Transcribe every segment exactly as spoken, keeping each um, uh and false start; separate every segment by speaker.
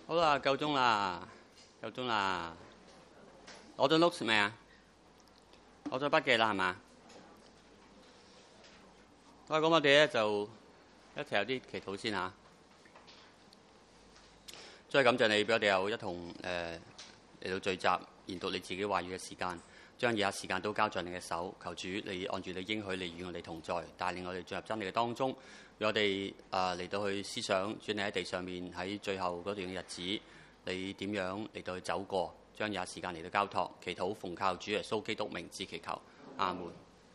Speaker 1: 好啦，夠鐘啦，夠鐘啦。攞咗 notes 未啊？攞咗筆記啦，係嘛？好，咁我哋咧就一齊有啲祈禱先嚇。再感謝你俾我哋有一同誒嚟到聚集研讀你自己話語嘅時間，將以下時間都交在你嘅手。求主你按住你應許，你與我哋同在，帶領我哋進入真理嘅當中。讓我哋誒嚟到去思想，主你喺地上面喺最後嗰段嘅日子，你點樣嚟到去走過？將以下時間嚟到交託，祈禱奉靠主耶穌基督名字祈求，阿門。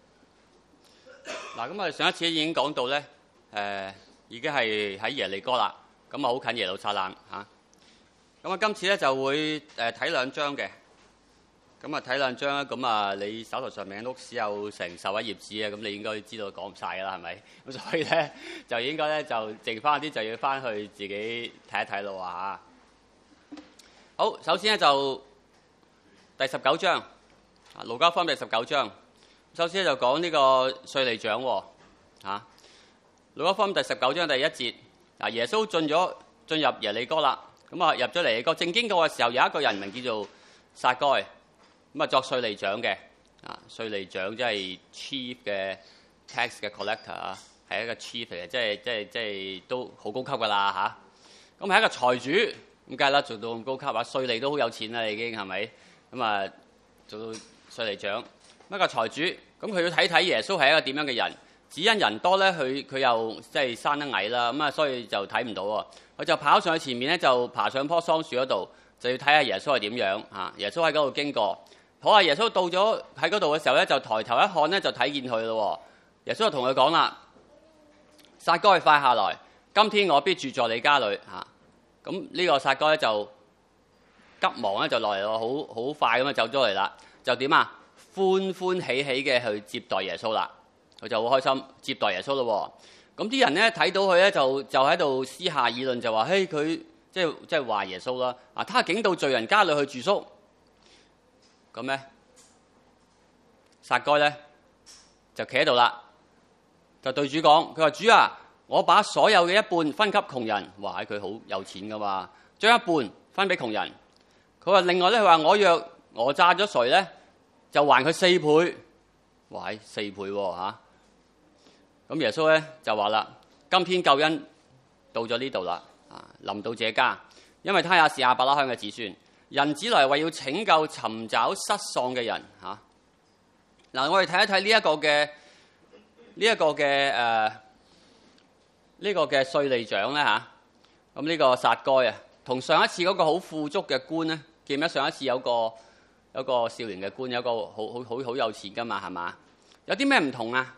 Speaker 1: 嗱，咁我哋上一次已經講到咧，誒、呃、已經係喺耶利哥啦，咁啊好近耶路撒冷嚇。咁啊，今次咧就會誒睇兩章嘅，咁啊睇兩章啦。咁啊，你手頭上面嘅 notes 有成十一頁紙啊，咁你應該知道講唔晒㗎啦，係咪？咁所以咧就應該咧就剩翻啲就要翻去自己睇一睇咯嚇。好，首先咧就第十九章啊，路加福音第十九章。首先就講呢個稅吏長喎嚇。路加福音第十九章第一節啊，耶穌進咗進入耶利哥啦。咁啊入咗嚟個正經過嘅時候，有一個人名叫做撒該，咁啊作稅吏長嘅啊，稅吏長即係 chief 嘅 tax 嘅 collector 啊，係一個 chief 嚟嘅，即係即係即係都好高級噶啦嚇。咁係一個財主，咁梗係啦，做到咁高級啊，稅吏都好有錢啦已經係咪？咁啊做到稅吏長，一個財主，咁佢要睇睇耶穌係一個點樣嘅人。只因人多咧，佢佢又即係生得矮啦，咁啊，所以就睇唔到喎。佢就跑上去前面咧，就爬上棵桑樹嗰度，就要睇下耶穌係點樣嚇。耶穌喺嗰度經過，好啊！耶穌到咗喺嗰度嘅時候咧，就抬頭一看咧，就睇見佢咯。耶穌就同佢講啦：撒該，快下來！今天我必住在你家裏嚇。咁呢個撒該咧就急忙咧就落嚟咯，好好快咁啊走咗嚟啦。就點啊？歡歡喜喜嘅去接待耶穌啦。佢就好開心接待耶穌咯喎，咁啲人咧睇到佢咧就就喺度私下議論，就話：嘿，佢即係即係話耶穌啦，啊，他竟到罪人家裏去住宿。咁咧，撒該咧就企喺度啦，就對主講：佢話主啊，我把所有嘅一半分給窮人。哇！佢好有錢噶嘛，將一半分俾窮人。佢話另外咧，佢話我若訛詐咗誰咧，就還佢四倍。哇！四倍喎嚇。咁耶穌咧就話啦：今天救恩到咗呢度啦，啊，臨到這家，因為他也是亞伯拉罕嘅子孫。人子來為要拯救尋找失喪嘅人嚇。嗱、啊，我哋睇一睇呢一個嘅呢一個嘅誒呢個嘅稅吏長咧嚇。咁、啊、呢個撒該啊，同上一次嗰個好富足嘅官咧，記唔記得上一次有個有個少年嘅官，有個好好好好有錢噶嘛，係嘛？有啲咩唔同啊？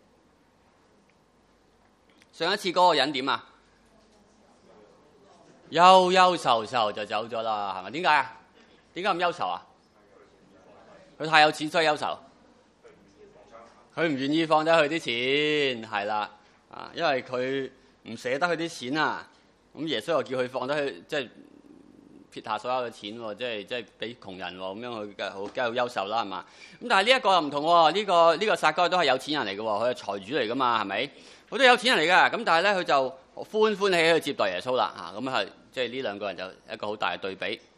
Speaker 1: 上一次嗰個人點啊？憂憂愁愁就走咗啦，係咪？點解啊？點解咁憂愁啊？佢太有錢所以憂愁。佢唔願意放低佢啲錢，係啦，啊，因為佢唔捨得佢啲錢啊。咁耶穌又叫佢放低佢，即係撇下所有嘅錢喎，即係即係俾窮人喎，咁樣佢梗係好梗係好憂愁啦，係嘛？咁但係呢一個又唔同喎，呢個呢個撒該都係有錢人嚟嘅喎，佢係財主嚟噶嘛，係咪？好多有錢人嚟㗎，咁但係咧佢就歡歡喜喜去接待耶穌啦，嚇，咁係即係呢兩個人就一個好大嘅對比。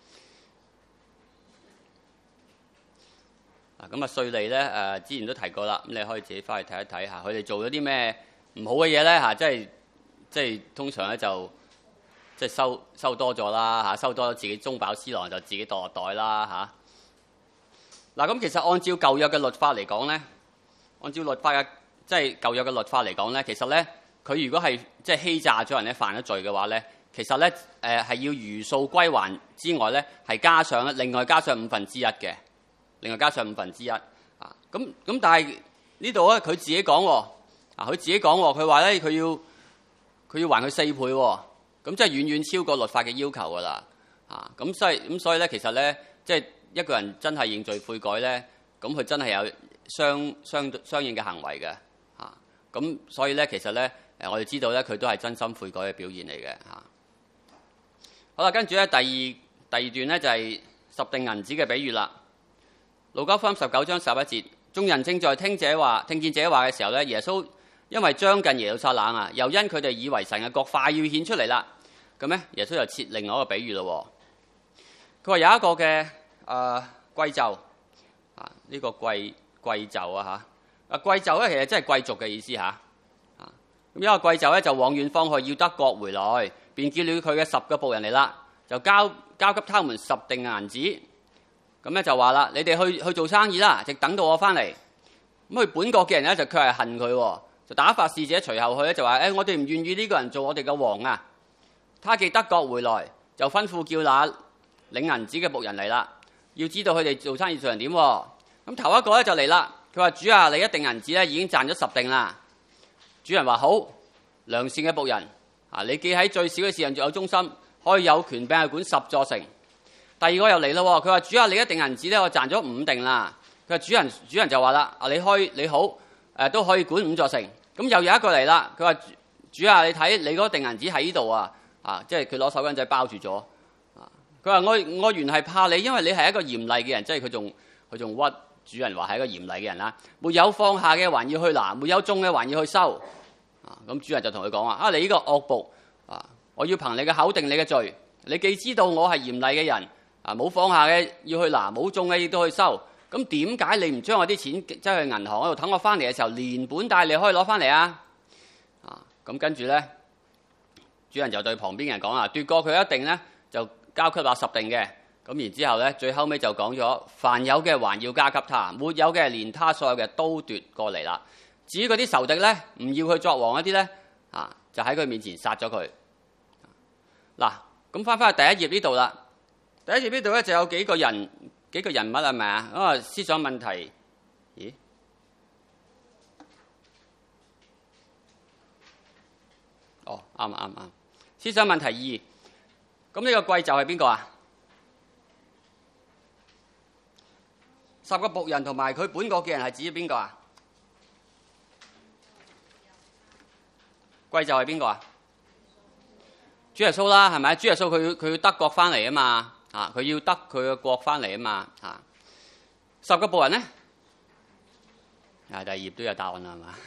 Speaker 1: 啊，咁啊稅吏咧誒之前都提過啦，咁你可以自己翻去睇一睇嚇，佢哋做咗啲咩唔好嘅嘢咧嚇，即係即係通常咧就即係收收多咗啦嚇，收多咗自己中飽私囊就自己袋落袋啦嚇。嗱，咁其實按照舊約嘅律法嚟講咧，按照律法嘅。即係舊約嘅律法嚟講咧，其實咧佢如果係即係欺詐咗人咧犯咗罪嘅話咧，其實咧誒係要如數歸還之外咧，係加上另外加上五分之一嘅，另外加上五分之一啊。咁咁但係呢度咧佢自己講喎，啊佢自己講喎，佢話咧佢要佢要還佢四倍喎，咁即係遠遠超過律法嘅要求㗎啦。啊咁所以咁所以咧其實咧即係一個人真係認罪悔改咧，咁佢真係有相相相應嘅行為嘅。咁所以咧，其實咧，誒我哋知道咧，佢都係真心悔改嘅表現嚟嘅嚇。好啦，跟住咧第二第二段咧就係、是、十錠銀子嘅比喻啦。路加福音十九章十一節，眾人正在聽這話，聽見這話嘅時候咧，耶穌因為將近耶路撒冷啊，又因佢哋以為神嘅國快要顯出嚟啦， 咁咧耶穌就設另外一個比喻咯。佢話有一個嘅誒貴胄啊，呢、這個貴貴胄啊嚇，啊貴胄咧其實真係貴族嘅意思嚇。啊咁一個貴胄咧就往遠方去，要得國回來，便叫了佢嘅十個僕人嚟啦，就交交給他們十錠銀子。咁咧就話啦，你哋去去做生意啦，直等到我翻嚟。咁佢本國嘅人咧就卻係恨佢，就打發使者隨後去咧，就話：誒、哎，我哋唔願意呢個人做我哋嘅王啊！他既得國回來，就吩咐叫那領銀子嘅僕人嚟啦，要知道佢哋做生意做人點。咁頭一個咧就嚟啦，佢話：主啊，你一錠銀子咧已經賺咗十錠啦。主人話：好，良善嘅僕人啊，你記喺最少嘅事上有忠心，可以有權柄去管十座城。第二個又嚟咯，佢話：主啊，你一錠銀子咧我賺咗五錠啦。佢話主人，主人就話啦：啊，你開你好，誒、呃、都可以管五座城。咁又有一個嚟啦，佢話：主啊，你睇你嗰錠銀子喺呢度啊，啊，即係佢攞手巾仔包住咗。啊，佢話我我原係怕你，因為你係一個嚴厲嘅人，即係佢仲佢仲屈主人話係一個嚴厲嘅人啦。沒有放下嘅還要去拿，沒有種嘅還要去收。啊，咁主人就同佢講話：啊，你呢個惡僕啊，我要憑你嘅口定你嘅罪。你既知道我係嚴厲嘅人。啊！冇放下嘅要去拿，冇種嘅亦都去收。咁點解你唔將我啲錢擠去銀行嗰度，等我翻嚟嘅時候連本帶利可以攞翻嚟啊？啊！咁跟住咧，主人就對旁邊嘅人講啊：奪過佢一錠咧，就交給那十錠嘅。咁然之後咧，最後尾就講咗：凡有嘅還要加給他，沒有嘅連他所有嘅都奪過嚟啦。至於嗰啲仇敵咧，唔要佢作王一啲咧，啊，就喺佢面前殺咗佢。嗱，咁翻返去第一頁呢度啦。第一頁呢度咧就有幾個人幾個人物係咪啊？咁啊思想問題，咦？哦，啱啱啱。思想問題二，咁呢個貴胄係邊個啊？十個僕人同埋佢本國嘅人係指邊個啊？貴胄係邊個啊？主耶穌啦，係咪？主耶穌佢佢要得國翻嚟啊嘛。啊！佢要得佢嘅國翻嚟啊嘛！啊，十個僕人咧，啊第二頁都有答案啦，係嘛？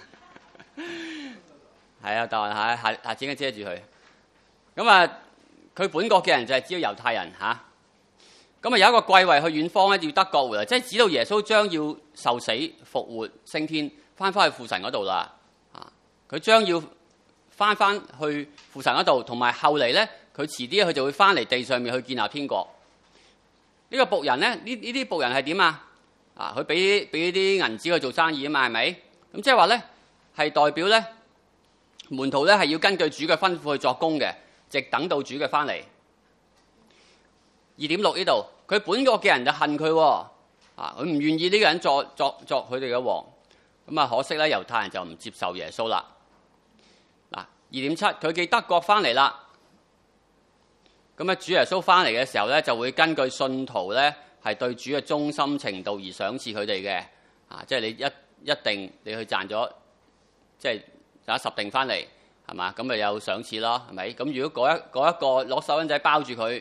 Speaker 1: 係啊，答案下下下剪嘅遮住佢。咁啊，佢本國嘅人就係指猶太人嚇。咁啊有一個貴位去遠方咧，要得國回來，即係指到耶穌將要受死復活升天，翻返去父神嗰度啦。啊，佢將要翻返去父神嗰度，同埋後嚟咧。佢遲啲佢就會翻嚟地上面去建立天國。呢、這個僕人咧，呢呢啲僕人係點啊？啊，佢俾俾啲銀紙去做生意啊嘛，係咪？咁即係話咧，係代表咧門徒咧係要根據主嘅吩咐去作工嘅，直等到主嘅翻嚟。二點六呢度，佢本國嘅人就恨佢，啊，佢唔願意呢個人作作作佢哋嘅王。咁啊，可惜咧，猶太人就唔接受耶穌啦。嗱，二點七，佢既得國翻嚟啦。咁啊，主耶穌翻嚟嘅時候咧，就會根據信徒咧係對主嘅忠心程度而賞賜佢哋嘅。啊，即係你一一定你去賺咗，即係賺十錠翻嚟，係嘛？咁咪有賞賜咯，係咪？咁如果嗰一嗰一個攞手巾仔包住佢，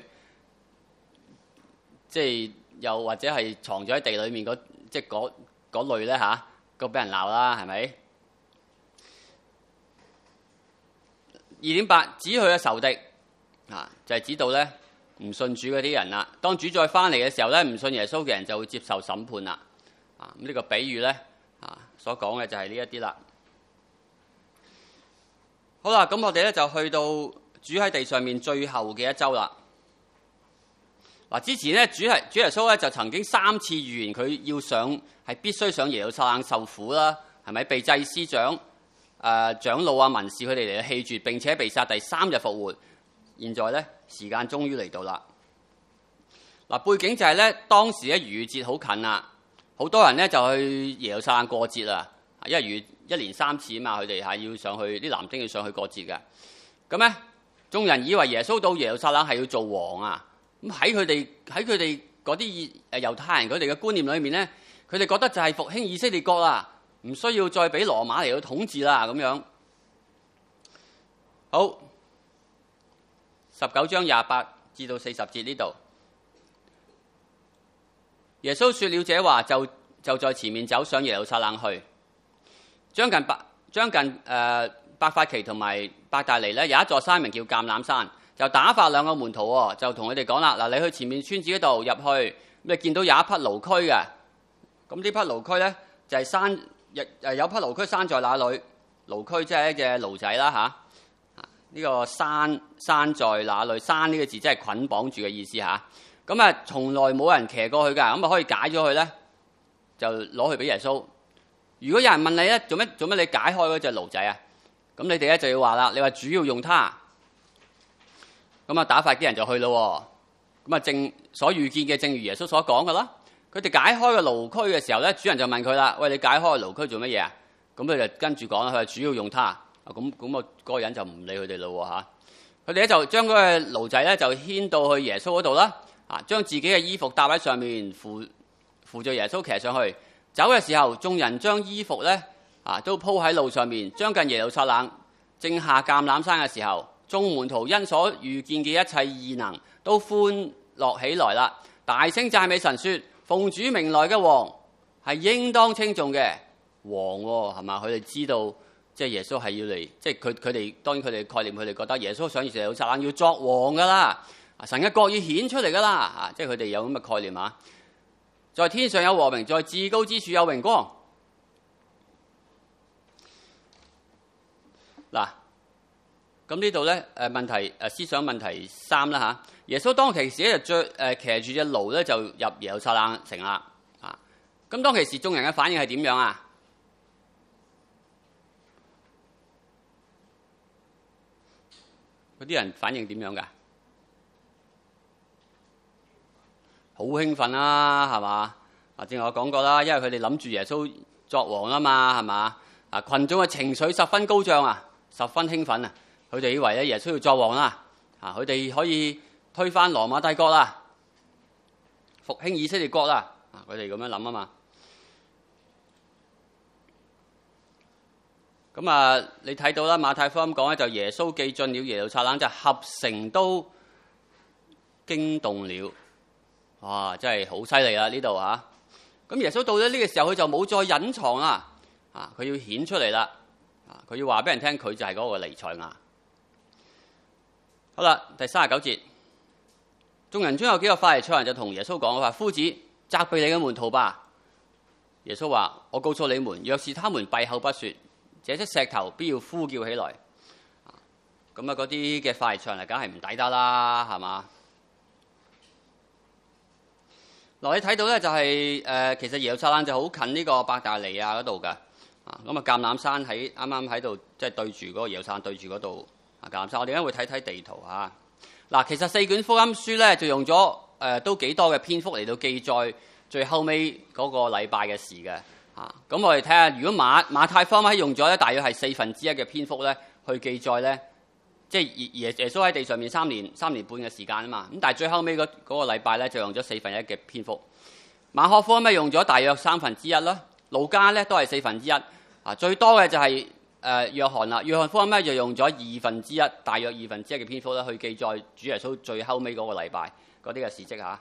Speaker 1: 即係又或者係藏咗喺地裏面嗰即係嗰嗰類咧嚇，咁俾人鬧啦，係咪？二點八，指佢嘅仇敵。啊，就係、是、指到咧唔信主嗰啲人啦。當主再翻嚟嘅時候咧，唔信耶穌嘅人就會接受審判啦。啊，咁、這、呢個比喻咧啊所講嘅就係呢一啲啦。好啦，咁我哋咧就去到主喺地上面最後嘅一週啦。嗱，之前咧主係主耶穌咧就曾經三次預言佢要上係必須上耶路撒冷受苦啦，係咪？被祭司長、誒、呃、長老啊、文士佢哋嚟棄絕，並且被殺，第三日復活。現在咧時間終於嚟到啦。嗱，背景就係咧當時咧逾越節好近啦，好多人咧就去耶路撒冷過節啦。因為逾一年三次啊嘛，佢哋係要上去，啲男丁要上去過節嘅。咁咧，眾人以為耶穌到耶路撒冷係要做王啊。咁喺佢哋喺佢哋嗰啲誒猶太人佢哋嘅觀念裏面咧，佢哋覺得就係復興以色列國啦，唔需要再俾羅馬嚟到統治啦咁樣。好。十九章廿八至到四十節呢度，耶穌說了這話，就就在前面走上耶路撒冷去。將近伯將近誒伯法其同埋伯大尼咧，有一座山名叫橄欖山， 就打發兩個門徒喎，就同佢哋講啦，嗱，你去前面村子嗰度入去，咁你見到有一匹驢駒嘅，咁呢匹驢駒咧就係山，誒有匹驢駒拴在那裏，驢駒即係一隻驢仔啦嚇。呢個拴拴在那裏，拴呢個字即係捆綁住嘅意思嚇。咁啊，從來冇人騎過去㗎，咁啊可以解咗佢咧，就攞去俾耶穌。如果有人問你咧，做咩做咩你解開嗰隻驢仔啊？咁你哋咧就要話啦，你話主要用它。咁啊，打發啲人就去咯。咁啊，正所預見嘅，正如耶穌所講嘅啦。佢哋解開個驢駒嘅時候咧，主人就問佢啦：喂，你解開個驢駒做乜嘢啊？咁佢就跟住講啦，佢話主要用它。啊，咁咁啊，嗰個人就唔理佢哋咯嚇。佢哋咧就將嗰個驢仔咧就牽到去耶穌嗰度啦。啊，將自己嘅衣服搭喺上面，扶扶著耶穌騎上去。走嘅時候，眾人將衣服咧啊都鋪喺路上面。將近耶路撒冷，正下橄欖山嘅時候，眾門徒因所遇見嘅一切異能，都歡樂起來啦，大聲讚美神說：奉主名來嘅王係應當稱頌嘅王喎，係嘛？佢哋知道即係耶穌係要嚟，即係佢佢哋當然佢哋概念，佢哋覺得耶穌上耶路撒冷要作王噶啦，神嘅國要顯出嚟噶啦，啊，即係佢哋有咁嘅概念啊！在天上有和平，在至高之處有榮光。嗱，咁呢度咧誒問題誒思想問題三啦嚇。耶穌當其時咧就著誒騎住隻驢咧就入耶路撒冷城啦，啊！咁當其時眾人嘅反應係點樣啊？嗰啲人反應點樣㗎？好興奮啦，係嘛？啊，正如我講過啦，因為佢哋諗住耶穌作王啦嘛，係嘛？啊，羣眾嘅情緒十分高漲啊，十分興奮啊！佢哋以為咧耶穌要作王啦，啊，佢哋可以推翻羅馬帝國啦，復興以色列國啦，啊，佢哋咁樣諗啊嘛。咁啊，你睇到啦，馬太福音講咧，就耶穌既進了耶路撒冷，就合城都驚動了。哇！真係好犀利啦呢度嚇。咁耶穌到咗呢個時候，佢就冇再隱藏啦，啊，佢要顯出嚟啦，啊，佢要話俾人聽，佢就係嗰個彌賽亞。好啦，第三十九節，眾人中有幾個法利賽人就同耶穌講：話夫子，責備你嘅門徒吧。耶穌話：我告訴你們，若是他們閉口不說，這些石頭必要呼叫起來。咁啊，嗰啲嘅法利賽人梗係唔抵得啦，係嘛？嗱，你睇到咧就係、是、誒、呃，其實耶路撒冷就好近呢個伯大尼亞嗰度㗎，啊，咁啊橄欖山喺啱啱喺度，即係對住嗰個耶路撒冷對住嗰度啊橄欖山。我哋而家會睇睇地圖嚇。嗱、啊，其實四卷福音書咧就用咗誒、呃、都幾多嘅篇幅嚟到記載最後尾嗰個禮拜嘅事嘅。啊，咁我哋睇下，如果馬馬太福音用咗咧，大約係四分之一嘅篇幅咧去記載咧。即係耶耶穌喺地上面三年三年半嘅時間啊嘛，咁但係最後尾嗰嗰個禮拜咧就用咗四分一嘅篇幅。馬可福音咧用咗大約三分之一啦，路加咧都係四分之一，啊最多嘅就係、是、誒、呃、約翰啦，約翰福音咧就用咗二分之一，大約二分之一嘅篇幅咧去記載主耶穌最後尾嗰個禮拜嗰啲嘅事蹟嚇。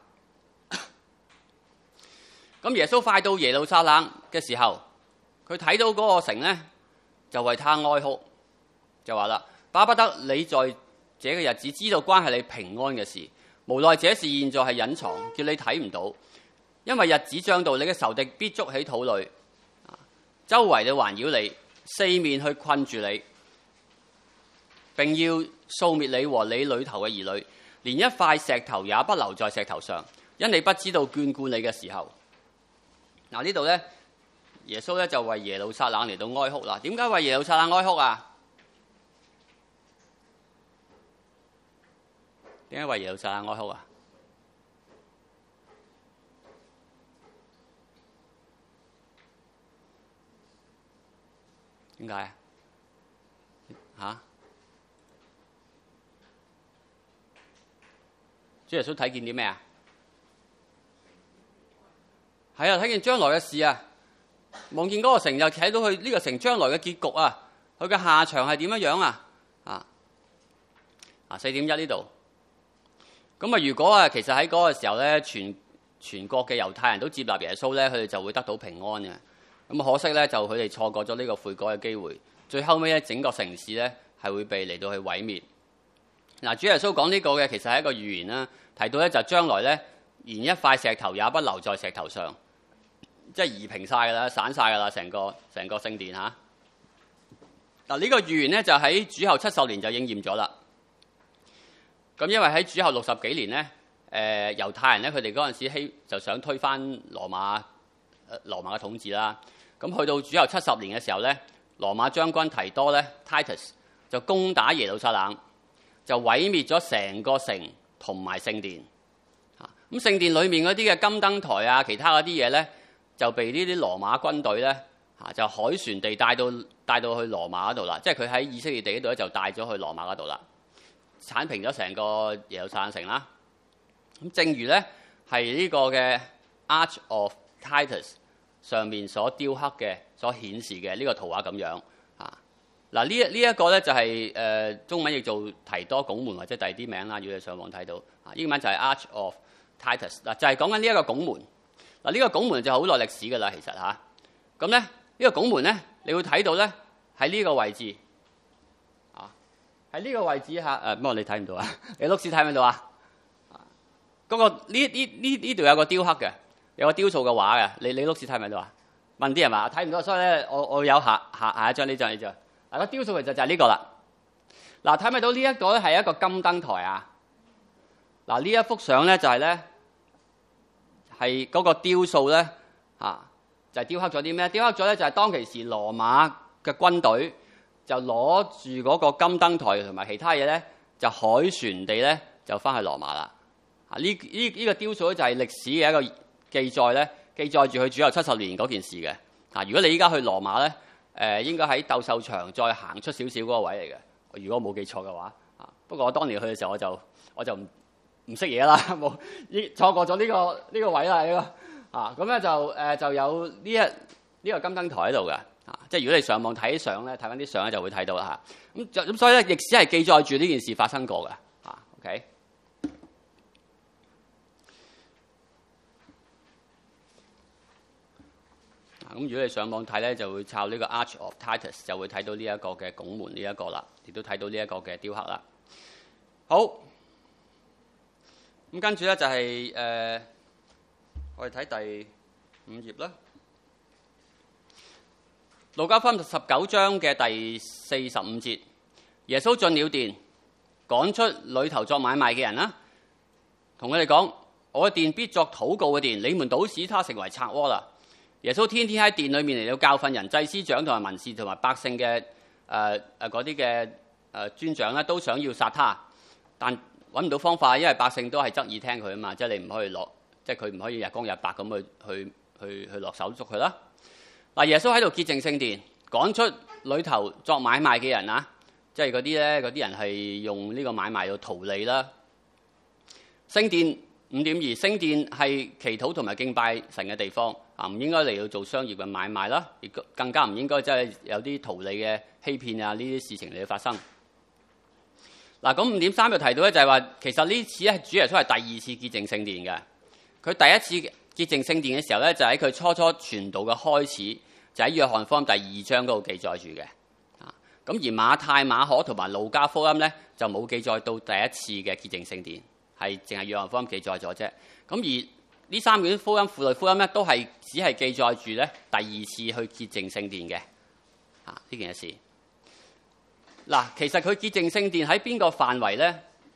Speaker 1: 咁耶穌快到耶路撒冷嘅時候，佢睇到嗰個城咧就為他哀哭，就話啦。巴不得你在這個日子知道關係你平安嘅事，無奈這事現在係隱藏，叫你睇唔到。因為日子將到，你嘅仇敵必捉起土壘，周圍就環繞你，四面去困住你，並要掃滅你和你裏頭嘅兒女，連一塊石頭也不留在石頭上，因你不知道眷顧你嘅時候。嗱，呢度咧，耶穌咧就為耶路撒冷嚟到哀哭啦。點解為耶路撒冷哀哭啊？點解為耶路撒冷哀哭啊？點解啊？嚇！主耶穌睇見啲咩啊？係啊，睇見將來嘅事啊！望見嗰個城，就睇到佢呢個城將來嘅結局啊！佢嘅下場係點樣樣啊？啊！啊，四點一呢度。咁啊，如果啊，其實喺嗰個時候咧，全全國嘅猶太人都接納耶穌咧，佢哋就會得到平安嘅。咁可惜咧，就佢哋錯過咗呢個悔改嘅機會，最後尾咧，整個城市咧係會被嚟到去毀滅。 嗱，主耶穌講呢個嘅其實係一個預言啦，提到咧就將來咧連一塊石頭也不留在石頭上，即係移平晒㗎啦，散晒㗎啦，成個成個聖殿嚇。嗱，呢個預言咧就喺主後七十年就應驗咗啦。咁因為喺主後六十幾年咧，誒、呃、猶太人咧佢哋嗰陣時希就想推翻羅馬誒、呃、羅馬嘅統治啦。咁去到主後七十年嘅時候咧，羅馬將軍提多咧 Titus 就攻打耶路撒冷，就毀滅咗成個城同埋聖殿。嚇，咁聖殿裏面嗰啲嘅金燈台啊，其他嗰啲嘢咧，就被呢啲羅馬軍隊咧嚇就海船地帶到帶到去羅馬嗰度啦。即係佢喺以色列地嗰度咧就帶咗去羅馬嗰度啦，剷平咗成個耶路撒冷城啦。咁正如咧係呢個嘅 Arch of Titus 上面所雕刻嘅、所顯示嘅呢個圖畫咁樣啊。嗱，呢一呢一個咧就係、是、誒、呃、中文譯做提多拱門或者第二啲名啦。如果你上網睇到啊，英文就係 Arch of Titus 嗱，就係講緊呢一個拱門。嗱、啊，呢、這個拱門就好耐歷史㗎啦，其實嚇。咁咧呢、這個拱門咧，你會睇到咧喺呢個位置啊，喺呢個位置嚇誒，不過你睇唔到啊，你碌屎睇唔睇到啊？嗰、那個呢呢呢呢度有個雕刻嘅。有個雕塑嘅畫嘅，你你碌屎睇唔睇到啊？問啲人嘛，睇唔到，所以咧我我有下下下一張呢張呢張。嗱，個雕塑其實就係呢個啦。嗱，睇唔睇到呢一個咧係一個金燈台啊？嗱，呢一幅相咧就係咧係嗰個雕塑咧嚇，就係雕刻咗啲咩？雕刻咗咧就係當其時羅馬嘅軍隊就攞住嗰個金燈台同埋其他嘢咧，就海船地咧就翻去羅馬啦。啊，呢呢呢個雕塑咧就係歷史嘅一個記載咧，記載住佢主後七十年嗰件事嘅。啊，如果你依家去羅馬咧，誒、呃、應該喺鬥獸場再行出少少嗰個位嚟嘅。如果我冇記錯嘅話，啊，不過我當年去嘅時候我就我就唔唔識嘢啦，冇錯過咗呢、這個呢、這個位啦，呢、這個啊咁咧就誒、呃、就有呢一呢、這個金燈台喺度嘅。啊，即係如果你上網睇相咧，睇翻啲相咧就會睇到啦嚇。咁就咁所以咧，歷史係記載住呢件事發生過嘅。啊 ，OK。咁如果你上網睇咧，就會抄呢個 Arch of Titus， 就會睇到呢一個嘅拱門呢一個啦，亦都睇到呢一個嘅雕刻啦。好，咁跟住咧就係、是、誒、呃，我哋睇第五頁啦，《路加福音》十九章嘅第四十五節，耶穌進了殿，趕出裏頭作買賣嘅人啦，同佢哋講：我嘅殿必作禱告嘅殿，你們倒使他成為賊窩啦。耶穌天天喺殿裏面嚟到教訓人，祭司長同埋文士同埋百姓嘅誒誒嗰啲嘅誒尊長咧，都想要殺他，但揾唔到方法，因為百姓都係側耳聽佢啊嘛，即係你唔可以落，即係佢唔可以日光日白咁去去去去落手捉佢啦。嗱，耶穌喺度潔淨聖殿，趕出裏頭作買賣嘅人啊，即係嗰啲咧，嗰啲人係用呢個買賣去圖利啦。聖殿五點二，聖殿係祈禱同埋敬拜神嘅地方。啊，唔應該嚟到做商業嘅買賣啦，亦更加唔應該即係有啲圖利嘅欺騙啊呢啲事情嚟到發生。嗱，咁五點三就提到咧，就係話其實呢次咧主耶穌係第二次潔淨聖殿嘅。佢第一次潔淨聖殿嘅時候咧，就喺佢初初傳道嘅開始，就喺約翰福音第二章嗰度記載住嘅。啊，咁而馬太、馬可同埋路加福音咧就冇記載到第一次嘅潔淨聖殿，係淨係約翰福音記載咗啫。咁而呢三卷福音、符類福音咧，都係只係記載住咧第二次去潔淨聖殿嘅啊呢件事。嗱，其實佢潔淨聖殿喺邊個範圍咧？誒、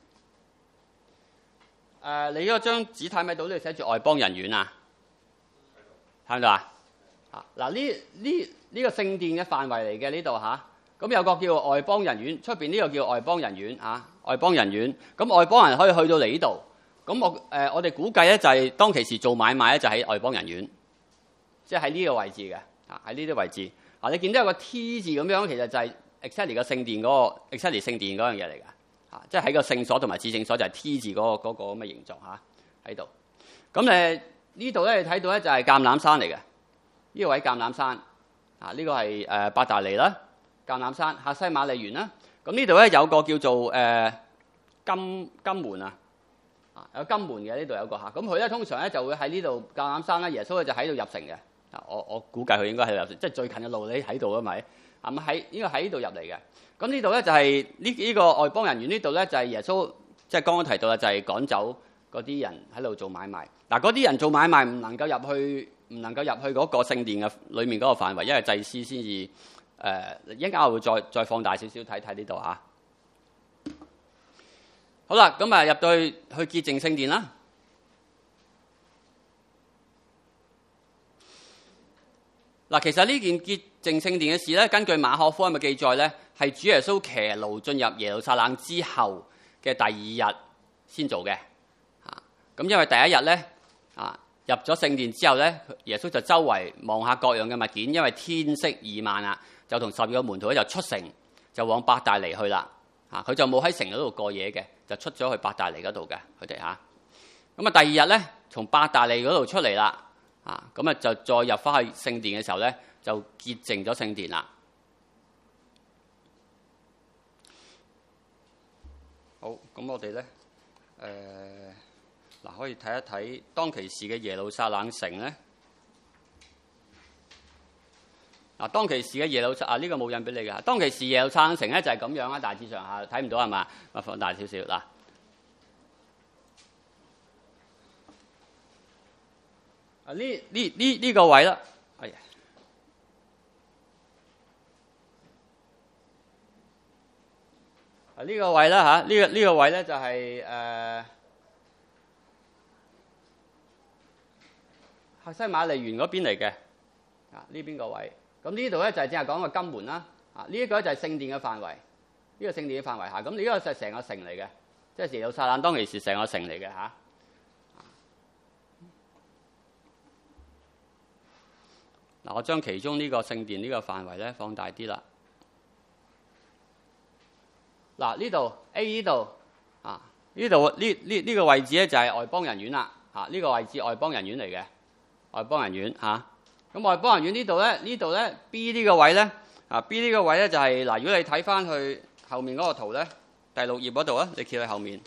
Speaker 1: 呃，你嗰張紙睇唔睇到呢度寫住外邦人院啊？睇唔到啊？啊嗱，呢呢呢個聖殿嘅範圍嚟嘅呢度嚇，咁、啊、有個叫外邦人院，出邊呢個叫外邦人院啊，外邦人院。咁外邦人可以去到嚟呢度。咁我誒、呃、我哋估計咧就係當其時做買賣咧就喺外邦人院，即係喺呢個位置嘅啊，喺呢啲位置啊，你見到有個 T 字咁樣，其實就係 exactly 個聖殿嗰、那個 exactly 聖殿嗰樣嘢嚟㗎啊，即係喺個聖所同埋至聖所就係 T 字嗰、那個嗰、那個咁嘅形狀嚇喺度。咁誒呢度咧你睇到咧就係橄欖山嚟嘅，呢個位橄欖山啊，呢、這個係誒、呃、伯大尼啦，橄欖山客西馬尼園啦。咁呢度咧有個叫做誒、呃、金金門啊。有金門嘅呢度有個嚇，咁佢咧通常咧就會喺呢度橄欖山咧，耶穌咧就喺度入城嘅。啊，我我估計佢應該喺度入城，即係最近嘅路你喺度啊咪咁喺應該喺呢度入嚟嘅。咁呢度咧就係呢呢個外邦人院呢度咧就係耶穌即係剛剛提到啦，就係趕走嗰啲人喺度做買賣。嗱，嗰啲人做買賣唔能夠入去，唔能夠入去嗰個聖殿嘅裏面嗰個範圍，因為祭司先至誒。一陣間我會再再放大少少睇睇呢度嚇。好啦，咁啊入到去去潔淨聖殿啦。嗱，其實呢件潔淨聖殿嘅事咧，根據馬可福音嘅記載咧，係主耶穌騎驢進入耶路撒冷之後嘅第二日先做嘅。嚇，咁因為第一日咧，啊入咗聖殿之後咧，耶穌就周圍望下各樣嘅物件，因為天色已晚啦，就同十二個門徒咧就出城，就往伯大尼去啦。嚇，佢就冇喺城嗰度過夜嘅，就出咗去伯大尼嗰度嘅佢哋嚇。咁啊，第二日咧，從伯大尼嗰度出嚟啦。啊，咁啊就再入翻去聖殿嘅時候咧，就潔淨咗聖殿啦。好，咁我哋咧，誒、呃、嗱可以睇一睇當其時嘅耶路撒冷城咧。嗱，當其時嘅耶路撒啊，呢、這個冇印俾你嘅。當其時耶路撒冷城咧就係咁樣啦，大致上下睇唔到係嘛？我放大少少嗱。啊！呢呢呢呢個位啦，哎呀，啊呢個位啦嚇，呢個呢個位咧就係誒客西馬尼園嗰邊嚟嘅，啊呢邊個位，咁呢度咧就係正係講個金門啦，啊呢一個咧就係聖殿嘅範圍，呢個聖殿嘅範圍嚇，咁呢個就係成個城嚟嘅，即係耶路撒冷當其時成個城嚟嘅嚇。嗱，我將其中呢個聖殿呢個範圍咧放大啲啦。嗱，呢度 A 呢度啊，呢度呢呢呢個位置咧就係外邦人院啦。啊，呢個位置外邦人院嚟嘅，外邦人院嚇。咁外邦人院呢度咧，呢度咧 B 呢個位咧啊 B 呢個位咧就係嗱，如果你睇翻去後面嗰個圖咧，第六頁嗰度啊，你企喺後面，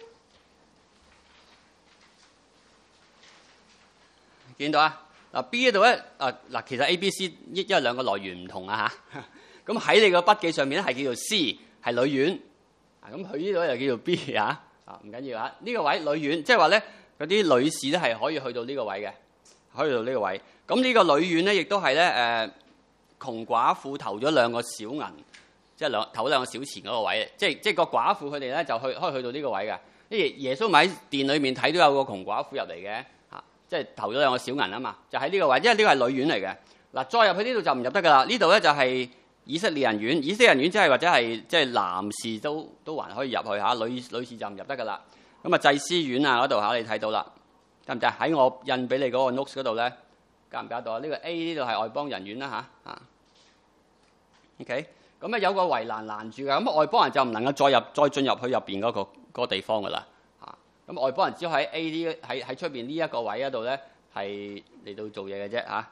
Speaker 1: 見到啊？嗱 B 呢度咧，啊嗱，其實 A、B、C 一因為兩個來源唔同啊嚇，咁喺你個筆記上面咧係叫做 C 係女院，啊咁佢呢度又叫做 B 啊，啊唔緊要啊，呢個位女院，即係話咧嗰啲女士咧係可以去到呢個位嘅，可以去到呢個位。咁呢個女院咧亦都係咧誒窮寡婦投咗兩個小銀，即係兩投兩個小錢嗰個位，即係即係個寡婦佢哋咧就去可以去到呢個位嘅。因為耶穌咪喺殿裏面睇到有個窮寡婦入嚟嘅。即係投咗兩個小銀啊嘛，就喺呢個位，因為呢個係女院嚟嘅。嗱，再入去呢度就唔入得噶啦。呢度咧就係以色列人院，以色列人院即係或者係即係男士都都還可以入去嚇，女女士就唔入得噶啦。咁啊祭司院啊嗰度嚇你睇到啦，得唔得？喺我印俾你嗰個 notes 嗰度咧，夾唔夾到啊？呢個 A 呢度係外邦人院啦嚇嚇。OK，咁咧有個圍欄攔住嘅，咁外邦人就唔能夠再入再進入去入邊嗰個嗰個地方噶啦。咁外邦人只可以喺 A 呢喺喺出邊呢一個位嗰度咧，係嚟到做嘢嘅啫嚇。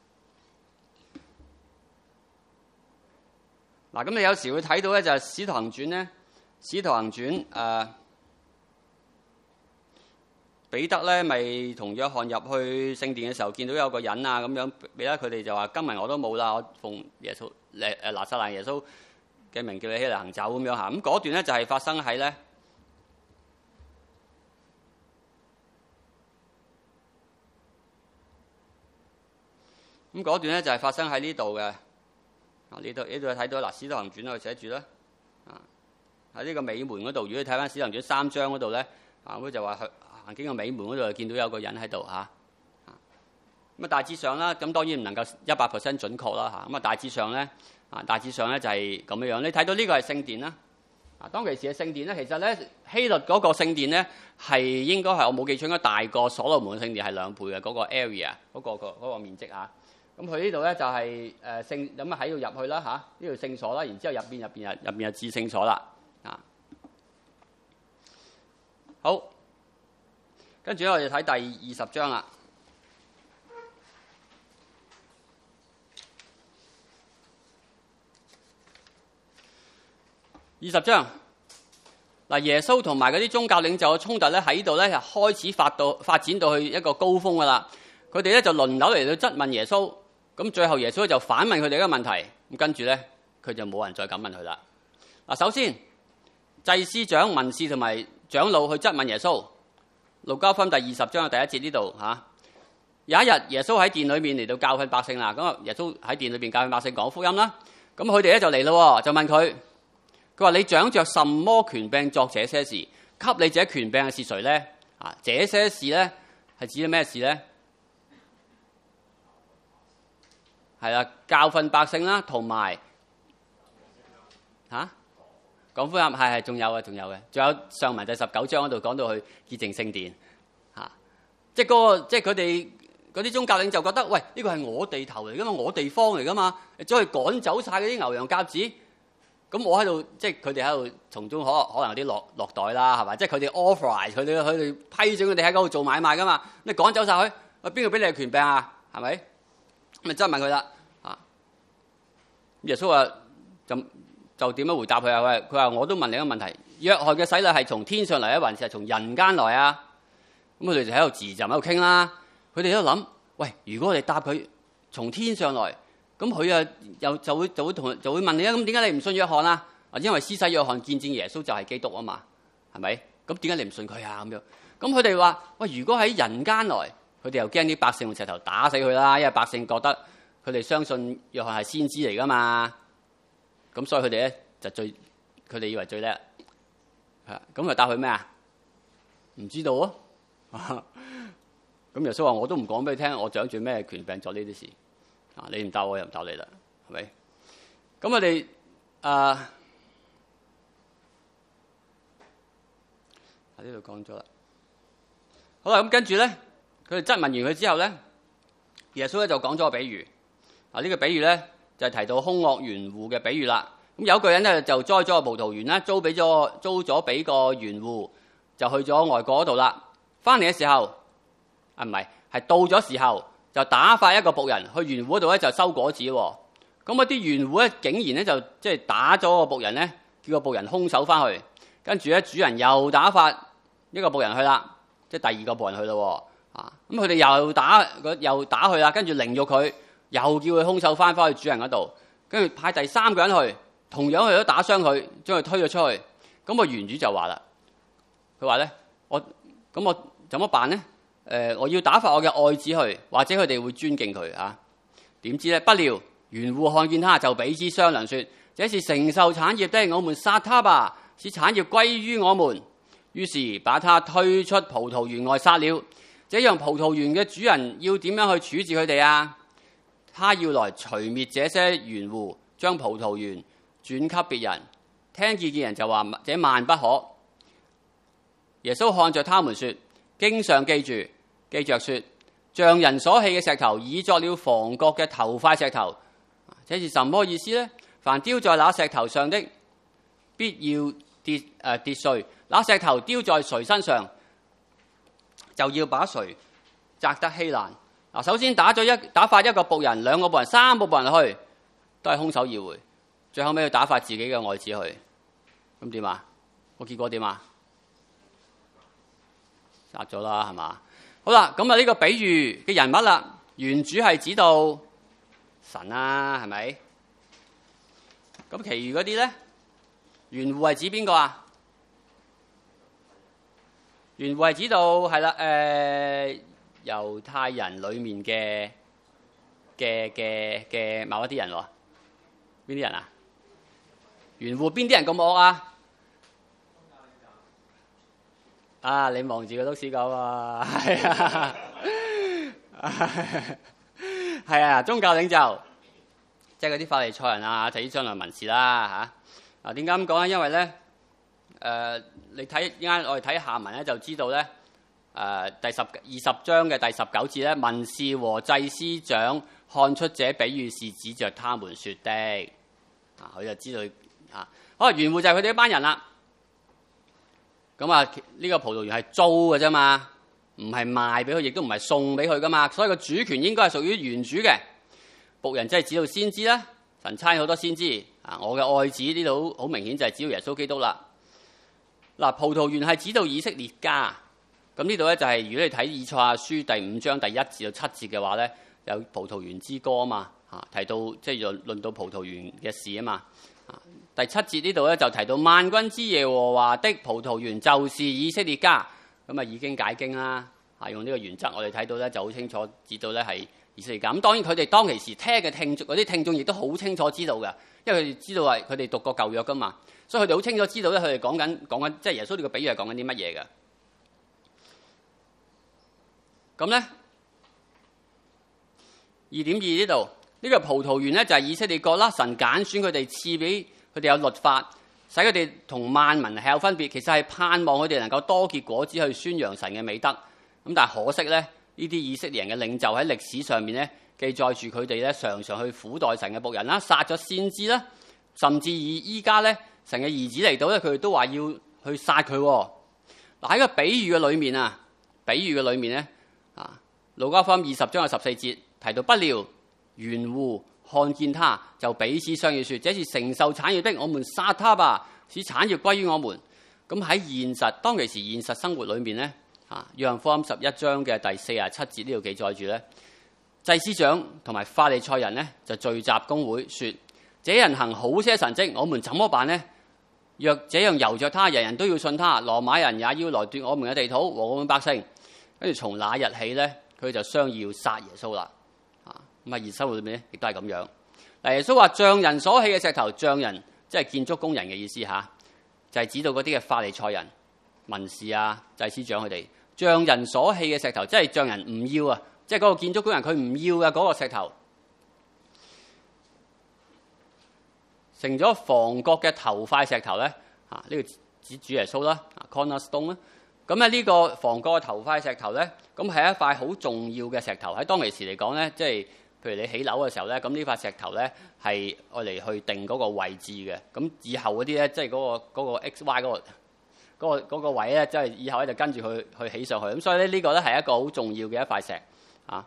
Speaker 1: 嗱，咁你有時會睇到咧，就係《使徒行傳》咧，《使徒行傳》誒彼得咧，咪同約翰入去聖殿嘅時候，見到有個人啊咁樣，彼得佢哋就話：今日我都冇啦，我奉耶穌誒誒拿撒勒耶穌嘅名叫你起嚟行走咁樣嚇。咁嗰段咧就係發生喺咧。咁嗰段咧就係發生喺呢度嘅，啊呢度呢度睇到嗱《使徒行傳》度寫住啦，啊喺呢個美門嗰度，如果你睇翻《使徒行傳》三章嗰度咧，啊咁就話去行經個美門嗰度，就見到有個人喺度嚇，咁啊大致上啦，咁當然唔能夠一百 percent 準確啦嚇，咁啊大致上咧，啊大致上咧就係咁樣樣。你睇到呢個係聖殿啦，啊當其時嘅聖殿咧，其實咧希律嗰個聖殿咧係應該係我冇記錯應該大過所羅門嘅聖殿係兩倍嘅嗰個 area 嗰個個嗰個面積嚇。咁佢呢度咧就係誒聖咁啊喺度入去啦嚇，呢度聖所啦，然之後入邊入邊啊入邊啊至聖所啦啊。好，跟住咧我哋睇第二十章啦。二十章嗱，耶穌同埋嗰啲宗教領袖嘅衝突咧喺呢度咧就開始發到發展到去一個高峰噶啦。佢哋咧就輪流嚟到質問耶穌。咁最後耶穌就反問佢哋一個問題，咁跟住咧佢就冇人再敢問佢啦。嗱，首先祭司長、文士同埋長老去質問耶穌。路加福音第二十章嘅第一節呢度嚇，有一日耶穌喺殿裏面嚟到教訓百姓啦。咁啊，耶穌喺殿裏邊教訓百姓講福音啦。咁佢哋咧就嚟咯，就問佢，佢話：你長着什麼權柄作這些事？給你這權柄嘅是誰咧？啊，這些事咧係指咩事咧？係啦，教訓百姓啦，同埋嚇講福音，係係仲有嘅，仲有嘅，仲有上文第十九章嗰度講到去潔淨聖殿嚇，即係嗰個即係佢哋嗰啲宗教領袖覺得，喂，呢個係我地頭嚟噶嘛，我地方嚟噶嘛，你走去趕走晒嗰啲牛羊鴿子，咁我喺度即係佢哋喺度從中可可能有啲落落袋啦，係咪？即係佢哋 authorize 佢哋佢哋批准佢哋喺嗰度做買賣噶嘛，你趕走晒佢，喂，邊個俾你嘅權柄啊？係咪？咁咪質問佢啦，啊！耶穌話就就點樣回答佢啊？佢話我都問你一個問題：約翰嘅洗禮係從天上嚟啊，還是係從人間來啊？咁佢哋就喺度自就喺度傾啦。佢哋喺度諗：喂，如果我哋答佢從天上來，咁佢啊又就會就會同就會問你啊。咁點解你唔信約翰啊？啊，因為施洗約翰見證耶穌就係基督啊嘛，係咪？咁點解你唔信佢啊？咁樣咁佢哋話：喂，如果喺人間來。佢哋又驚啲百姓用石頭打死佢啦，因為百姓覺得佢哋相信約翰係先知嚟噶嘛，咁所以佢哋咧就最，佢哋以為最叻，係咁就答佢咩啊？唔知道啊！咁耶穌話：我都唔講俾你聽，我掌住咩權柄做呢啲事啊！你唔答我，又唔答你啦，係咪？咁我哋啊喺呢度講咗啦。好啦，咁跟住咧。佢哋質問完佢之後咧，耶穌咧就講咗個比喻。啊，呢個比喻咧就係提到兇惡園戶嘅比喻啦。咁有一個人咧就栽咗個葡萄園啦，租俾咗租咗俾個園戶，就去咗外國嗰度啦。翻嚟嘅時候，啊唔係，係到咗時候就打發一個僕人去園戶嗰度咧就收果子。咁啊啲園戶咧竟然咧就即係打咗個僕人咧，叫個僕人空手翻去。跟住咧主人又打發一個僕人去啦，即係第二個僕人去咯。啊！咁佢哋又打又打佢啦，跟住凌辱佢，又叫佢空手翻返去主人嗰度，跟住派第三個人去，同樣佢都打傷佢，將佢推咗出去。咁個園主就話啦，佢話咧：我咁我怎麼辦咧？誒、呃，我要打發我嘅愛子去，或者佢哋會尊敬佢啊？點知咧？不料園戶看見他，就彼此商量說：這是承受產業的，我們殺他吧，使產業歸於我們。於是把他推出葡萄園外殺了。這樣葡萄園嘅主人要點樣去處置佢哋啊？他要來除滅這些園戶，將葡萄園轉給別人。聽見嘅人就話：這萬不可。耶穌看着他們說：經上記住，記着說，匠人所棄嘅石頭，已作了房角嘅頭塊石頭。這是什麼意思呢？凡丟在那石頭上的，必要跌誒、呃、跌碎；那石頭丟在誰身上，就要把誰砸得稀爛。嗱，首先打咗一打發一個僕人，兩個僕人，三個僕人去，都係空手而回。最後尾要打發自己嘅愛子去，咁點啊？個結果點啊？殺咗啦，係嘛？好啦，咁啊呢個比喻嘅人物啦，原主係指到神啊，係咪？咁其餘嗰啲咧，園戶係指邊個啊？園戶係指到係啦，誒、呃、猶太人裡面嘅嘅嘅嘅某一啲人喎，邊啲人啊？園戶邊啲人咁惡啊？啊！你望住個篤屎狗啊！係啊，係啊，宗教領袖，即係嗰啲法利賽人啊，就啲將來文士啦嚇。啊，點解咁講咧？因為咧。誒、呃，你睇依家我哋睇下文咧，就知道咧。誒、呃，第十二十章嘅第十九節咧，文士和祭司長看出這比喻是指着他們說的。啊，佢就知道啊，可能園戶就係佢哋一班人啦。咁啊，呢、這個葡萄園係租嘅啫嘛，唔係賣俾佢，亦都唔係送俾佢噶嘛，所以個主權應該係屬於園主嘅。僕人即係指到先知啦，神差好多先知啊。我嘅愛子呢度好明顯就係指到耶穌基督啦。嗱，葡萄園係指到以色列家，咁呢度咧就係、是、如果你睇以賽亞書第五章第一至到七節嘅話咧，有葡萄園之歌啊嘛， 啊，提到即係論論到葡萄園嘅事啊嘛。啊，第七節呢度咧就提到萬軍之耶和華的葡萄園就是以色列家，咁啊已經解經啦。啊，用呢個原則我哋睇到咧就好清楚知道咧係以色列家。咁當然佢哋當其時聽嘅聽眾嗰啲聽眾亦都好清楚知道嘅，因為佢哋知道係佢哋讀過舊約噶嘛，所以佢哋好清楚知道咧佢哋講緊講緊即係耶穌呢個比喻係講緊啲乜嘢嘅。咁咧二點二呢度呢個葡萄園咧就係以色列國啦，神揀選佢哋賜俾佢哋有律法，使佢哋同萬民係有分別。其實係盼望佢哋能夠多結果子去宣揚神嘅美德。咁但係可惜咧，呢啲以色列人嘅領袖喺歷史上面咧記載住佢哋咧常常去苦待神嘅僕人啦，殺咗先知啦，甚至以依家咧神嘅兒子嚟到咧，佢哋都話要去殺佢。嗱，喺個比喻嘅裏面啊，比喻嘅裏面咧。啊，路加福音二十章嘅十四節提到，不料園戶看見他，就彼此商議說：這是承受產業的，我們殺他吧，使產業歸於我們。咁喺現實當其時現實生活裏面咧，啊，約翰福音十一章嘅第四十七節呢度記載住咧，祭司長同埋法利賽人咧就聚集公會，說：這人行好些神蹟，我們怎麼辦呢？若這樣由着他，人人都要信他，羅馬人也要來奪我們嘅地土和我們百姓。跟住從那日起咧，佢就商議要殺耶穌啦。啊，咁喺現實生活裏面咧，亦都係咁樣。嗱，耶穌話匠人所棄嘅石頭，匠人即係建築工人嘅意思嚇，就係指到嗰啲嘅法利賽人、文士啊、祭司長佢哋。匠人所棄嘅石頭，即係匠人唔要啊，即係嗰個建築工人佢唔要嘅嗰個石頭，成咗房角嘅頭塊石頭咧。啊，呢個指主耶穌啦，cornerstone 啦。咁咧呢個房角嘅頭塊石頭咧，咁係一塊好重要嘅石頭。喺當其時嚟講咧，即係譬如你起樓嘅時候咧，咁呢塊石頭咧係愛嚟去定嗰個位置嘅。咁以後嗰啲咧，即係嗰個嗰個 X Y 嗰個嗰個嗰個位咧，即係以後咧就跟住去去起上去。咁所以咧呢個咧係一個好重要嘅一塊石啊。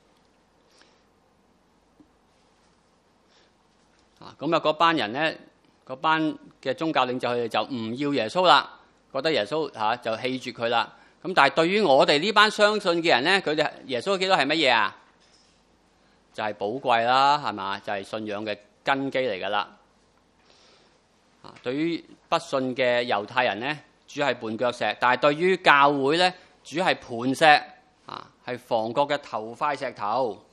Speaker 1: 啊，咁啊嗰班人咧，嗰班嘅宗教領袖佢哋就唔要耶穌啦。覺得耶穌嚇、啊、就棄絕佢啦，咁但係對於我哋呢班相信嘅人咧，佢哋耶穌基督係乜嘢啊？就係、是、寶貴啦，係嘛？就係、是、信仰嘅根基嚟噶啦。啊，對於不信嘅猶太人咧，主係絆腳石；但係對於教會咧，主係磐石啊，係房角嘅頭塊石頭。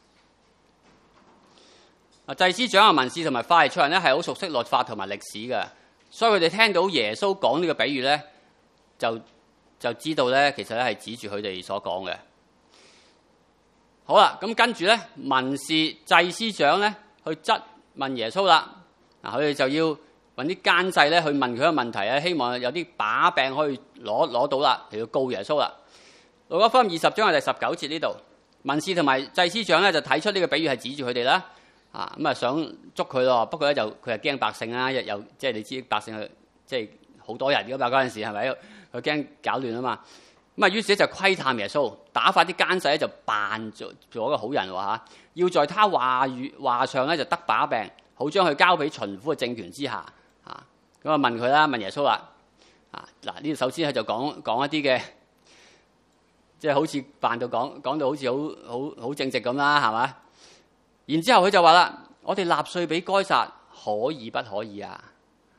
Speaker 1: 啊，祭司長啊、文士同埋法利賽人咧係好熟悉律法同埋歷史嘅。所以佢哋聽到耶穌講呢個比喻咧，就就知道咧，其實咧係指住佢哋所講嘅。好啦，咁跟住咧，文士、祭司長咧去質問耶穌啦。嗱，佢哋就要揾啲奸細咧去問佢個問題咧，希望有啲把柄可以攞攞到啦，嚟到告耶穌啦。路加福音二十章嘅第十九節呢度，文士同埋祭司長咧就睇出呢個比喻係指住佢哋啦。啊，咁啊想捉佢咯，不過咧就佢係驚百姓啦，又又即係你知百姓係即係好多人噶嘛，嗰陣時係咪？佢驚搞亂啊嘛。咁啊於是咧就窺探耶穌，打發啲奸細咧就扮做做一個好人喎嚇，要在他話語話上咧就得把柄，好將佢交俾巡撫嘅政權之下。啊，咁啊問佢啦，問耶穌啦。啊嗱，呢度首先佢就講講一啲嘅，即係好似扮到講講到好似好好好正直咁啦，係嘛？然之後佢就話啦：我哋納稅俾該撒可以不可以啊？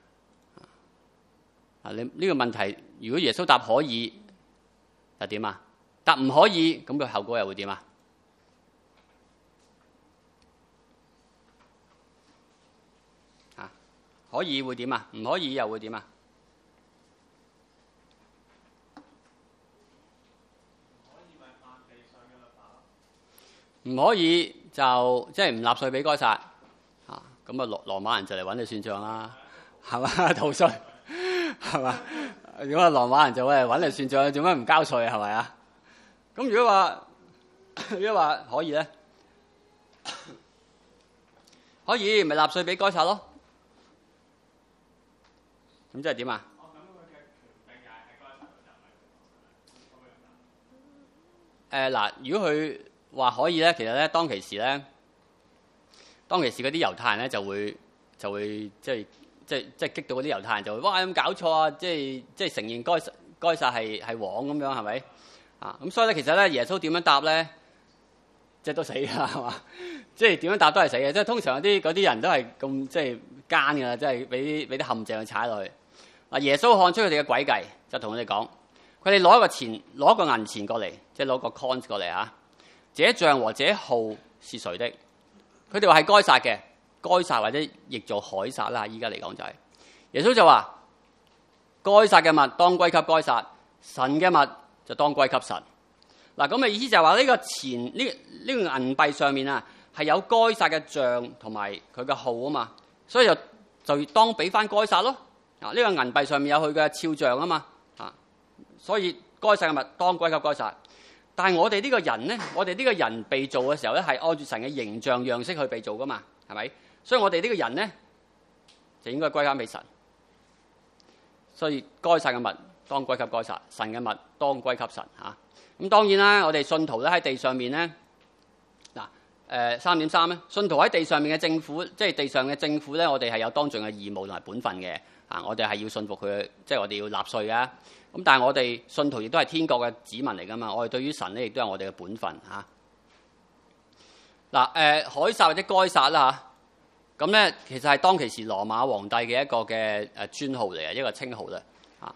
Speaker 1: 啊，你呢個問題，如果耶穌答可以，就點啊？答唔可以，咁個後果又會點啊？啊，可以會點啊？唔可以又會點啊？唔可以就即係唔納稅俾該撒啊！咁啊羅羅馬人就嚟揾你算賬啦，係嘛？逃稅係嘛？如果羅馬人就嚟揾你算賬，做咩唔交稅啊？係咪啊？咁如果話如果話可以咧，可以咪納稅俾該撒咯？咁即係點啊？誒嗱，如果佢話可以咧，其實咧當其時咧，當其時嗰啲猶太人咧就會就會即係即係即係激到嗰啲猶太人就會哇，有冇搞錯啊！即係即係承認該該撒係係王咁樣係咪啊？咁所以咧其實咧耶穌點樣答咧？ 即係都死㗎，係嘛？即係點樣答都係死嘅。即係通常有啲嗰啲人都係咁即係奸㗎，即係俾俾啲陷阱去踩落去。嗱，耶穌看出佢哋嘅詭計，就同佢哋講：佢哋攞一個錢，攞一個銀錢過嚟，即係攞個 coins 過嚟嚇。這像和這號是誰的？佢哋話係該撒嘅，該撒或者譯做凱撒啦。依家嚟講就係、是、耶穌就話：該撒嘅物當歸給該撒，神嘅物就當歸給神。嗱，咁嘅意思就係話呢個錢呢呢、這個銀幣上面啊係有該撒嘅像同埋佢嘅號啊嘛，所以就就當俾翻該撒咯。啊，呢個銀幣上面有佢嘅肖像啊嘛，啊，所以該撒嘅物當歸給該撒。但係我哋呢個人咧，我哋呢個人被造嘅時候咧，係按住神嘅形象樣式去被造噶嘛，係咪？所以我哋呢個人咧就應該歸翻俾神。所以該撒嘅物當歸給該撒，神嘅物當歸給神嚇。咁、啊、當然啦，我哋信徒咧喺地上面咧，嗱誒三點三咧，信徒喺地上面嘅政府，即係地上嘅政府咧，我哋係有當盡嘅義務同埋本分嘅。啊，我哋係要信服佢，即係我哋要納稅㗎。咁但係我哋信徒亦都係天國嘅子民嚟噶嘛，我哋對於神咧亦都係我哋嘅本分嚇。嗱誒，凱撒或者該撒啦嚇，咁咧其實係當其時羅馬皇帝嘅一個嘅誒尊號嚟嘅，一個稱號啦嚇。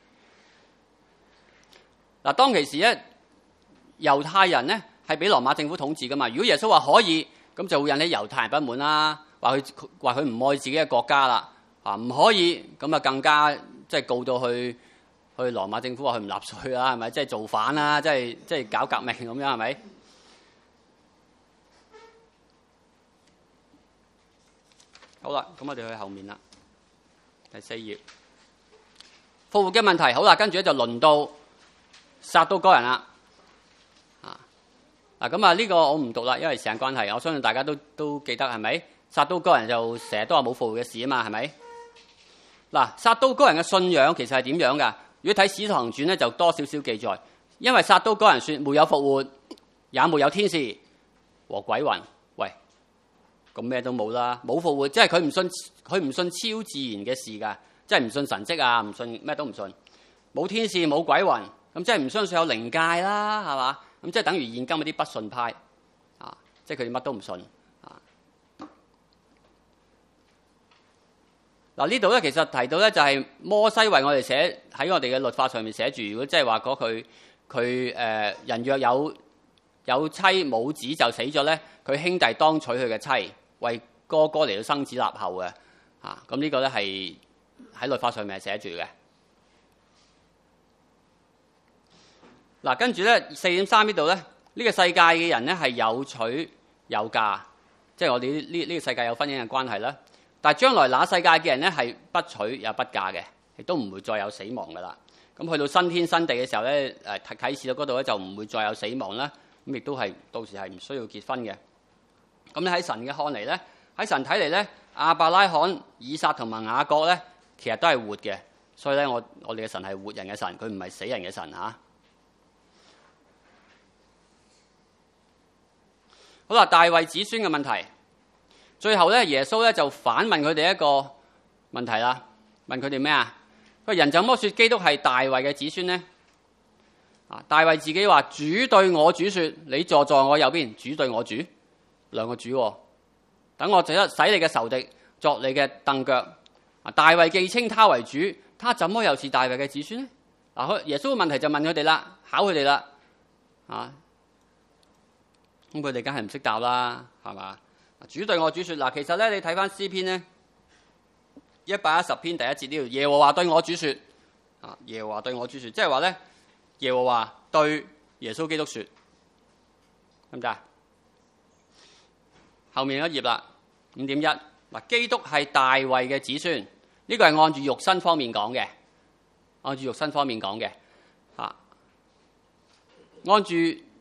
Speaker 1: 嗱，當其時咧，猶太人咧係俾羅馬政府統治噶嘛。如果耶穌話可以，咁就會引起猶太人不滿啦，話佢話佢唔愛自己嘅國家啦，啊唔可以，咁啊更加即係告到去。去羅馬政府話佢唔納稅啦，係咪？即係造反啦，即係即係搞革命咁樣，係咪？好啦，咁我哋去後面啦，第四頁復活嘅問題。好啦，跟住咧就輪到撒都該人啦。啊嗱，咁啊呢個我唔讀啦，因為時間關係。我相信大家都都記得係咪？撒都該人就成日都話冇復活嘅事啊嘛，係咪？嗱，撒都該人嘅信仰其實係點樣㗎？如果睇《使徒行傳》咧，就多少少記載，因為撒都該人說沒有復活，也沒有天使和鬼魂。喂，咁咩都冇啦，冇復活，即係佢唔信，佢唔信超自然嘅事㗎，即係唔信神蹟啊，唔信咩都唔信。冇天使，冇鬼魂，咁即係唔相信有靈界啦，係嘛？咁即係等於現今嗰啲不信派啊，即係佢哋乜都唔信。嗱，呢度咧其實提到咧就係摩西為我哋寫喺我哋嘅律法上面寫住，如果即係話嗰佢佢誒人若有有妻冇子就死咗咧，佢兄弟當娶佢嘅妻，為哥哥嚟到生子立後嘅嚇。咁呢個咧係喺律法上面係寫住嘅。嗱，跟住咧四點三呢度咧，呢個世界嘅人咧係有娶有嫁，即係我哋呢呢個世界有婚姻嘅關係啦。但係將來那世界嘅人咧係不娶也不嫁嘅，亦都唔會再有死亡噶啦。咁去到新天新地嘅時候咧，誒啟示到嗰度咧就唔會再有死亡啦。咁亦都係到時係唔需要結婚嘅。咁咧喺神嘅看嚟咧，喺神睇嚟咧，亞伯拉罕、以撒同埋雅各咧，其實都係活嘅。所以咧，我我哋嘅神係活人嘅神，佢唔係死人嘅神嚇。好啦，大衛子孫嘅問題。最後咧，耶穌咧就反問佢哋一個問題啦，問佢哋咩啊？佢話人怎麼說基督係大衛嘅子孫呢？啊，大衛自己話：主對我主說，你坐在我右邊。主對我主，兩個主喎。等我就使你嘅仇敵作你嘅凳腳。啊，大衛既稱他為主，他怎麼又是大衛嘅子孫呢？嗱，耶穌嘅問題就問佢哋啦，考佢哋啦。啊，咁佢哋梗係唔識答啦，係嘛？主對我主說，嗱，其實咧你睇翻詩篇咧一百一十篇第一節呢度，耶和華對我主說，啊，耶和華對我主說，即係話咧耶和華對耶穌基督說，得唔得啊？後面一頁啦，五點一，嗱，基督係大衛嘅子孫，呢、這個係按住肉身方面講嘅，按住肉身方面講嘅，啊，按住。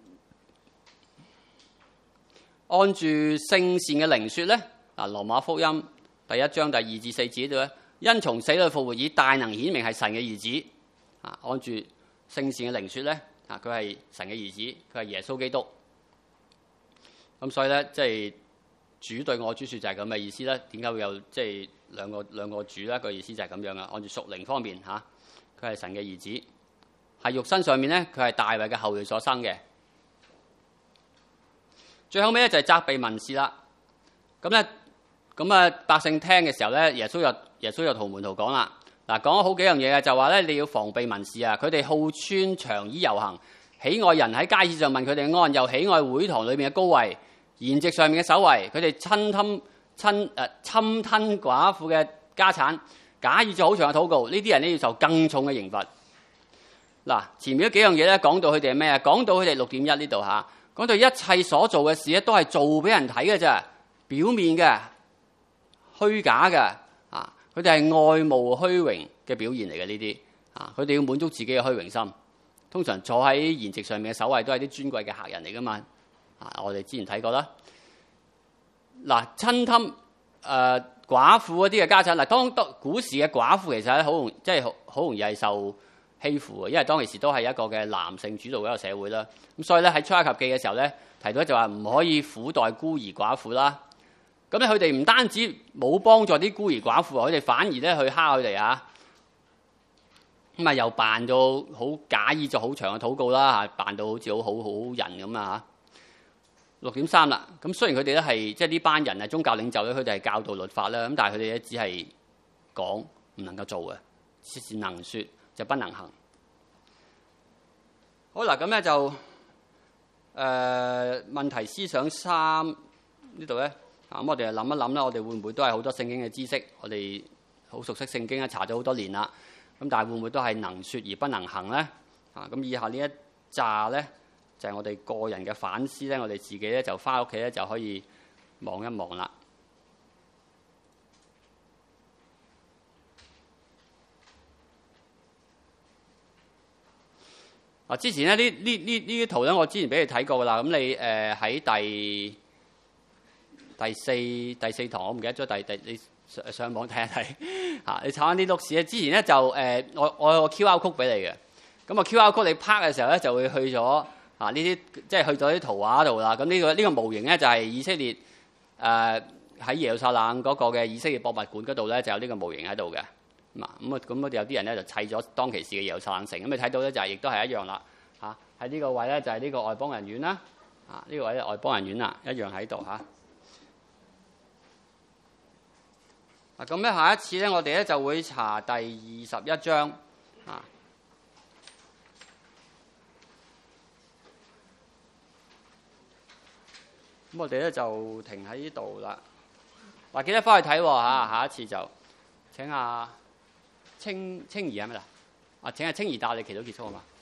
Speaker 1: 按住聖善嘅靈說咧，嗱，羅馬福音第一章第二至四節度咧，因從死裏復活以大能顯明係神嘅兒子。啊，按住聖善嘅靈說咧，啊，佢係神嘅兒子，佢係耶穌基督。咁所以咧，即係主對我主說就係咁嘅意思啦。點解會有即係兩個兩個主咧？個意思就係咁樣啊。按住屬靈方面嚇，佢係神嘅兒子，係肉身上面咧，佢係大衛嘅後裔所生嘅。 最後尾咧就係責備文士啦。咁咧，咁啊百姓聽嘅時候咧，耶穌又耶穌又同門徒講啦。嗱，講咗好幾樣嘢嘅，就話咧你要防備文士啊，佢哋好穿長衣遊行，喜愛人喺街市上問佢哋安，又喜愛會堂裏面嘅高位、筵席上面嘅首位，佢哋侵吞侵誒侵吞寡婦嘅家產，假意做好長嘅禱告，呢啲人咧要受更重嘅刑罰。嗱，前面嗰幾樣嘢咧講到佢哋係咩啊？講到佢哋六點一呢度嚇，講到一切所做嘅事咧都係做俾人睇嘅啫，表面嘅、虛假嘅啊，佢哋係愛慕虛榮嘅表現嚟嘅呢啲啊，佢哋要滿足自己嘅虛榮心。通常坐喺筵席上面嘅首位都係啲尊貴嘅客人嚟噶嘛啊，我哋之前睇過啦。嗱，侵吞誒寡婦嗰啲嘅家產，嗱，當當古時嘅寡婦其實咧好容即係好好容易係受欺負嘅，因為當其時都係一個嘅男性主導嘅一個社會啦。咁所以咧喺出埃及記嘅時候咧提到就話唔可以苦待孤兒寡婦啦。咁咧佢哋唔單止冇幫助啲孤兒寡婦，佢哋反而咧去蝦佢哋啊。咁啊又扮到好假意做好長嘅禱告啦嚇，扮到好似好好好人咁啊嚇。六點三啦，咁雖然佢哋咧係即係呢班人係宗教領袖咧，佢哋係教導律法啦，咁但係佢哋咧只係講唔能夠做嘅，只是能説就不能行。好嗱，咁咧就誒、呃、問題思想三呢度咧，啊咁我哋就諗一諗啦，我哋會唔會都係好多聖經嘅知識，我哋好熟悉聖經啊，查咗好多年啦，咁但係會唔會都係能説而不能行咧？啊咁以下呢一紮咧。就係我哋個人嘅反思咧，我哋自己咧就翻屋企咧就可以望一望啦。啊，之前咧呢呢呢呢啲圖咧，我之前俾你睇過噶啦。咁你誒喺、呃、第第四第四堂，我唔記得咗第第你上上網睇一睇嚇。你查翻啲錄事咧，之前咧就誒、呃、我我有個 Q R code 俾你嘅。咁啊 Q R code 你拍嘅時候咧就會去咗。啊！呢啲即係去咗啲圖畫度啦。咁呢、這個呢、這個模型咧就係、是、以色列誒喺、呃、耶路撒冷嗰個嘅以色列博物館嗰度咧就有呢個模型喺度嘅。咁啊咁啊咁我哋有啲人咧就砌咗當其時嘅耶路撒冷城。咁你睇到咧就係、是、亦都係一樣啦。嚇喺呢個位咧就係、是、呢個外邦人院啦。啊呢、這個位咧外邦人院啦，一樣喺度嚇。啊咁咧下一次咧我哋咧就會查第二十一章啊。咁我哋咧就停喺呢度啦。嗱，記得翻去睇喎嚇，下一次就請阿青青怡係咪啦？啊，請阿青怡帶我哋祈禱結束啊嘛。